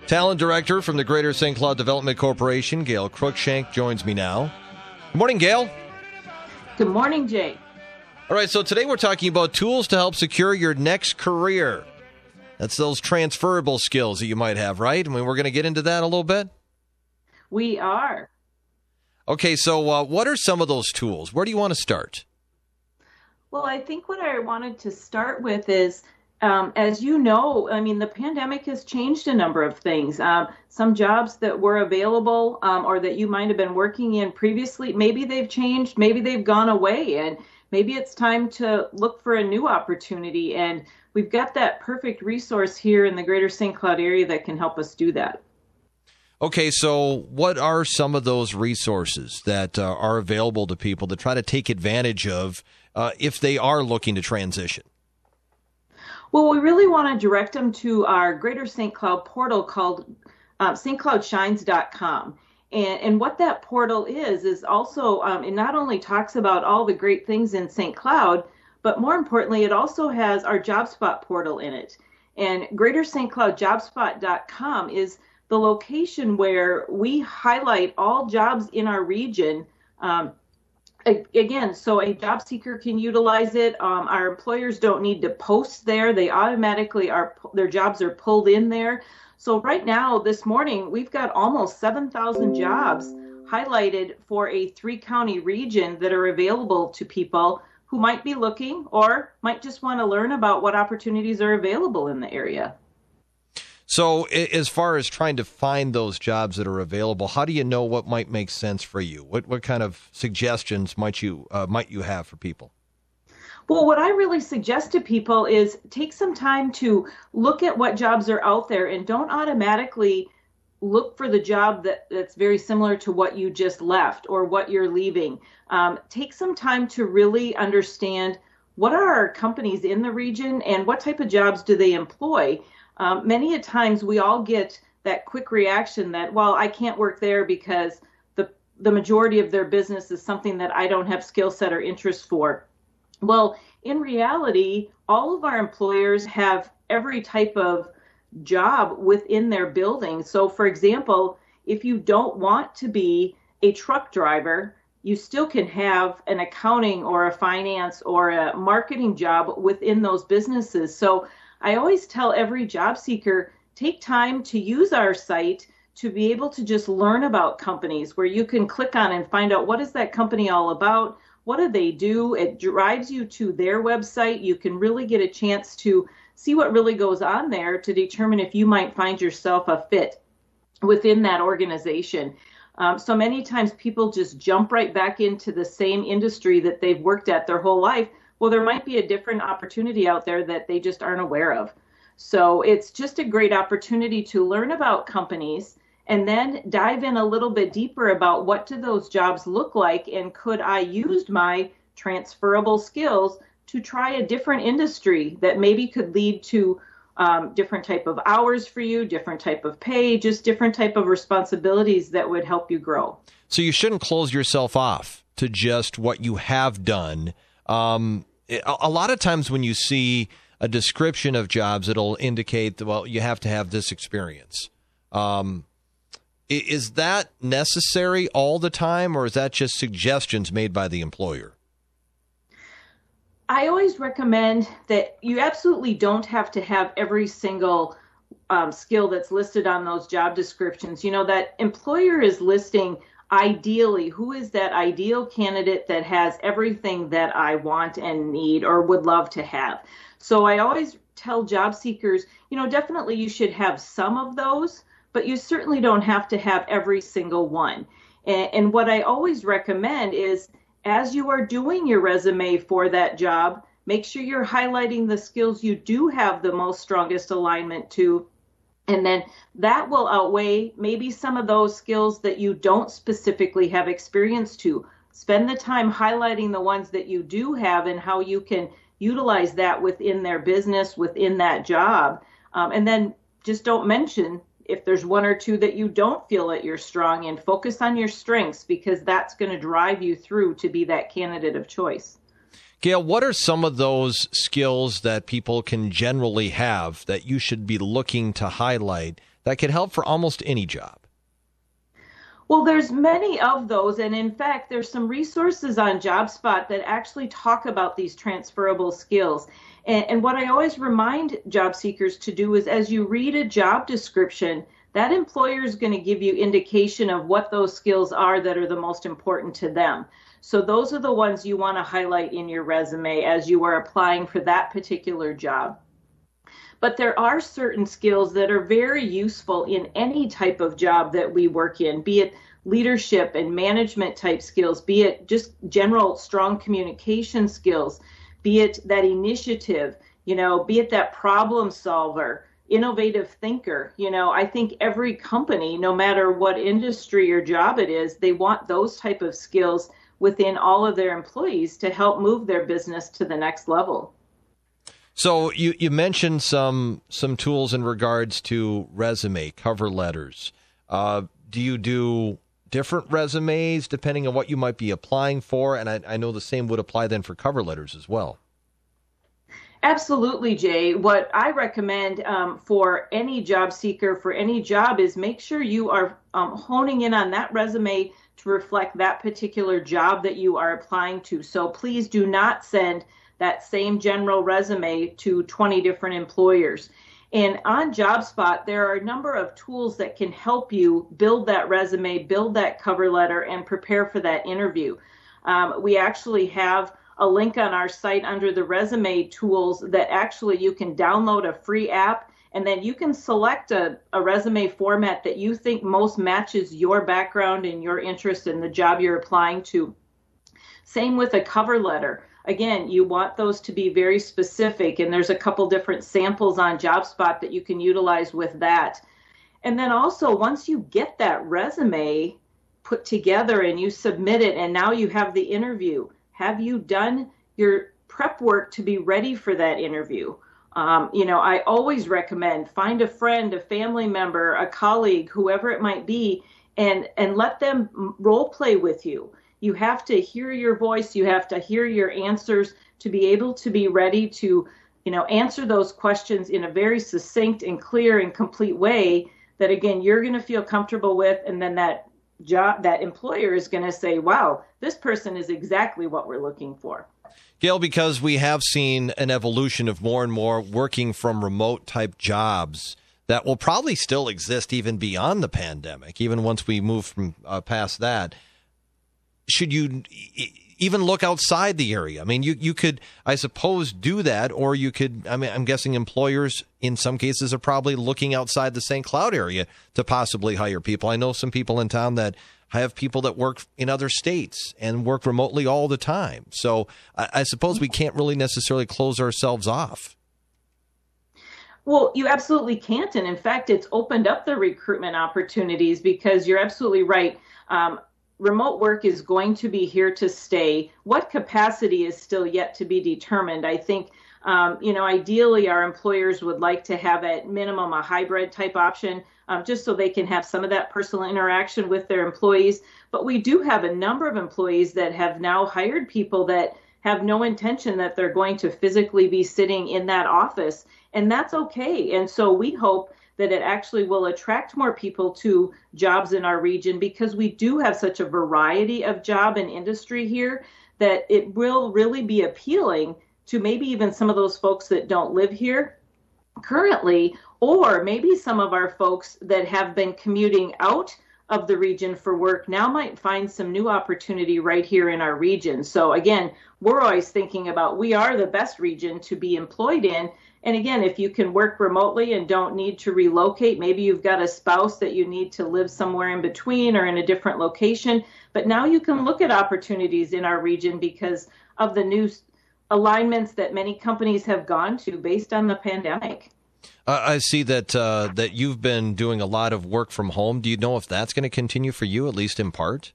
Talent Director from the Greater St. Cloud Development Corporation, Gail Cruikshank, joins me now. Good morning, Gail. Good morning, Jay. All right, so today we're talking about tools to help secure your next career. That's those transferable skills that you might have, right? I mean, we're going to get into that a little bit. We are. Okay, so what are some of those tools? Where do you want to start? Well, I think what I wanted to start with is, as you know, I mean, the pandemic has changed a number of things. Some jobs that were available or that you might have been working in previously, maybe they've changed, maybe they've gone away, and maybe it's time to look for a new opportunity. And we've got that perfect resource here in the Greater St. Cloud area that can help us do that. Okay, so what are some of those resources that are available to people to try to take advantage of if they are looking to transition? Well, we really want to direct them to our Greater St. Cloud portal called stcloudshines.com. And what that portal is also, it not only talks about all the great things in St. Cloud, but more importantly, it also has our JobSpot portal in it. And Greater St. Cloud JobSpot.com is the location where we highlight all jobs in our region. Again, so a job seeker can utilize it. Our employers don't need to post there. They automatically their jobs are pulled in there. So right now, this morning, we've got almost 7,000 jobs highlighted for a 3-county region that are available to people who might be looking or might just want to learn about what opportunities are available in the area. So as far as trying to find those jobs that are available, how do you know what might make sense for you? What kind of suggestions might you have for people? Well, what I really suggest to people is take some time to look at what jobs are out there and don't automatically look for the job that's very similar to what you just left or what you're leaving. Take some time to really understand what are our companies in the region and what type of jobs do they employ. Many a times we all get that quick reaction that, well, I can't work there because the majority of their business is something that I don't have skill set or interest for. Well, in reality, all of our employers have every type of job within their building. So, for example, if you don't want to be a truck driver, you still can have an accounting or a finance or a marketing job within those businesses. So I always tell every job seeker, take time to use our site to be able to just learn about companies where you can click on and find out what is that company all about, what do they do. It drives you to their website. You can really get a chance to see what really goes on there to determine if you might find yourself a fit within that organization. So many times people just jump right back into the same industry that they've worked at their whole life. Well, there might be a different opportunity out there that they just aren't aware of. So it's just a great opportunity to learn about companies and then dive in a little bit deeper about what do those jobs look like and could I use my transferable skills to try a different industry that maybe could lead to different type of hours for you, different type of pay, just different type of responsibilities that would help you grow. So you shouldn't close yourself off to just what you have done. A lot of times when you see a description of jobs, it'll indicate, well, you have to have this experience. Is that necessary all the time, or is that just suggestions made by the employer? I always recommend that you absolutely don't have to have every single skill that's listed on those job descriptions. You know, that employer is listing ideally, who is that ideal candidate that has everything that I want and need or would love to have? So I always tell job seekers, you know, definitely you should have some of those, but you certainly don't have to have every single one. And what I always recommend is as you are doing your resume for that job, make sure you're highlighting the skills you do have the most strongest alignment to. And then that will outweigh maybe some of those skills that you don't specifically have experience to. Spend the time highlighting the ones that you do have and how you can utilize that within their business, within that job. And then just don't mention if there's one or two that you don't feel that you're strong in. Focus on your strengths because that's going to drive you through to be that candidate of choice. Gail, what are some of those skills that people can generally have that you should be looking to highlight that could help for almost any job? Well, there's many of those, and in fact, there's some resources on JobSpot that actually talk about these transferable skills. And what I always remind job seekers to do is, as you read a job description, that employer is going to give you indication of what those skills are that are the most important to them. So those are the ones you want to highlight in your resume as you are applying for that particular job. But there are certain skills that are very useful in any type of job that we work in, be it leadership and management type skills, be it just general strong communication skills, be it that initiative, be it that problem solver, innovative thinker. I think every company, no matter what industry or job it is, they want those type of skills within all of their employees to help move their business to the next level. So you mentioned some tools in regards to resume, cover letters. Do you do different resumes depending on what you might be applying for? And I know the same would apply then for cover letters as well. Absolutely, Jay. What I recommend for any job seeker, for any job, is make sure you are honing in on that resume to reflect that particular job that you are applying to. So please do not send that same general resume to 20 different employers. And on JobSpot, there are a number of tools that can help you build that resume, build that cover letter, and prepare for that interview. We actually have a link on our site under the resume tools that actually you can download a free app, and then you can select a resume format that you think most matches your background and your interest in the job you're applying to. Same with a cover letter. Again, you want those to be very specific, and there's a couple different samples on JobSpot that you can utilize with that. And then also, once you get that resume put together and you submit it, and now you have the interview, have you done your prep work to be ready for that interview? I always recommend find a friend, a family member, a colleague, whoever it might be, and let them role play with you. You have to hear your voice. You have to hear your answers to be able to be ready to, answer those questions in a very succinct and clear and complete way that, again, you're going to feel comfortable with. And then that employer is going to say, wow, this person is exactly what we're looking for. Gail, because we have seen an evolution of more and more working from remote type jobs that will probably still exist even beyond the pandemic, even once we move from past that. Should you even look outside the area? I mean, you could, I suppose, do that, or you could, I'm guessing employers in some cases are probably looking outside the St. Cloud area to possibly hire people. I know some people in town that have people that work in other states and work remotely all the time. So I suppose we can't really necessarily close ourselves off. Well, you absolutely can't. And in fact, it's opened up the recruitment opportunities because you're absolutely right. Remote work is going to be here to stay. What capacity is still yet to be determined? I think, ideally our employers would like to have at minimum a hybrid type option, just so they can have some of that personal interaction with their employees. But we do have a number of employees that have now hired people that have no intention that they're going to physically be sitting in that office, and that's okay. And so we hope that it actually will attract more people to jobs in our region because we do have such a variety of job and industry here that it will really be appealing to maybe even some of those folks that don't live here currently, or maybe some of our folks that have been commuting out of the region for work now might find some new opportunity right here in our region. So again, we're always thinking about we are the best region to be employed in. And again, if you can work remotely and don't need to relocate, maybe you've got a spouse that you need to live somewhere in between or in a different location. But now you can look at opportunities in our region because of the new alignments that many companies have gone to based on the pandemic. I see that you've been doing a lot of work from home. Do you know if that's going to continue for you, at least in part?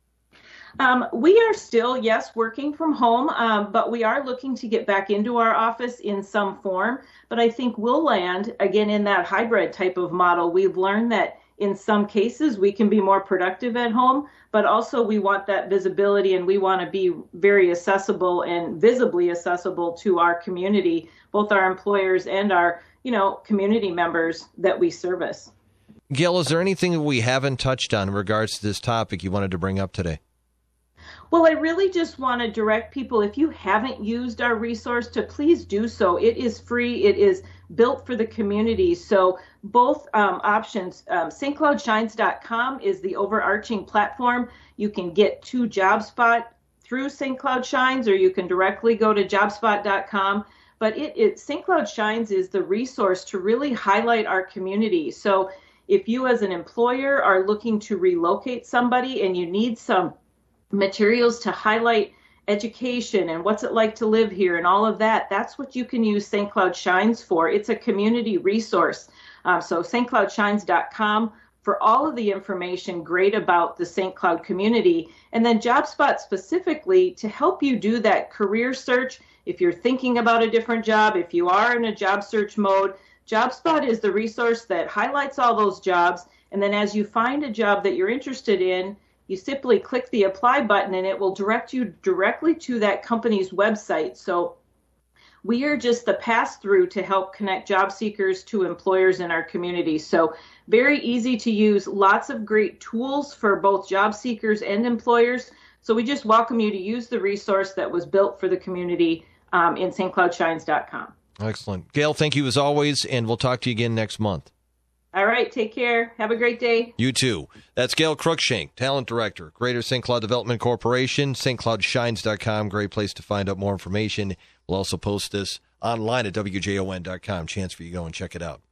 We are still, yes, working from home, but we are looking to get back into our office in some form. But I think we'll land, again, in that hybrid type of model. We've learned that in some cases we can be more productive at home, but also we want that visibility and we want to be very accessible and visibly accessible to our community, both our employers and our, community members that we service. Gail, is there anything that we haven't touched on in regards to this topic you wanted to bring up today? Well, I really just want to direct people, if you haven't used our resource, to please do so. It is free. It is built for the community. So both options, stcloudshines.com is the overarching platform. You can get to JobSpot through St. Cloud Shines, or you can directly go to jobspot.com. But St. Cloud Shines is the resource to really highlight our community. So if you as an employer are looking to relocate somebody and you need some materials to highlight education and what's it like to live here and all of that, that's what you can use St. Cloud Shines for. It's a community resource. So stcloudshines.com for all of the information great about the St. Cloud community. And then JobSpot specifically to help you do that career search. If you're thinking about a different job, if you are in a job search mode, JobSpot is the resource that highlights all those jobs. And then as you find a job that you're interested in, you simply click the apply button and it will direct you directly to that company's website. So we are just the pass-through to help connect job seekers to employers in our community. So very easy to use, lots of great tools for both job seekers and employers. So we just welcome you to use the resource that was built for the community in stcloudshines.com. Excellent. Gail, thank you as always, and we'll talk to you again next month. All right, take care. Have a great day. You too. That's Gail Cruikshank, Talent Director, Greater St. Cloud Development Corporation, stcloudshines.com. Great place to find out more information. We'll also post this online at wjon.com. Chance for you to go and check it out.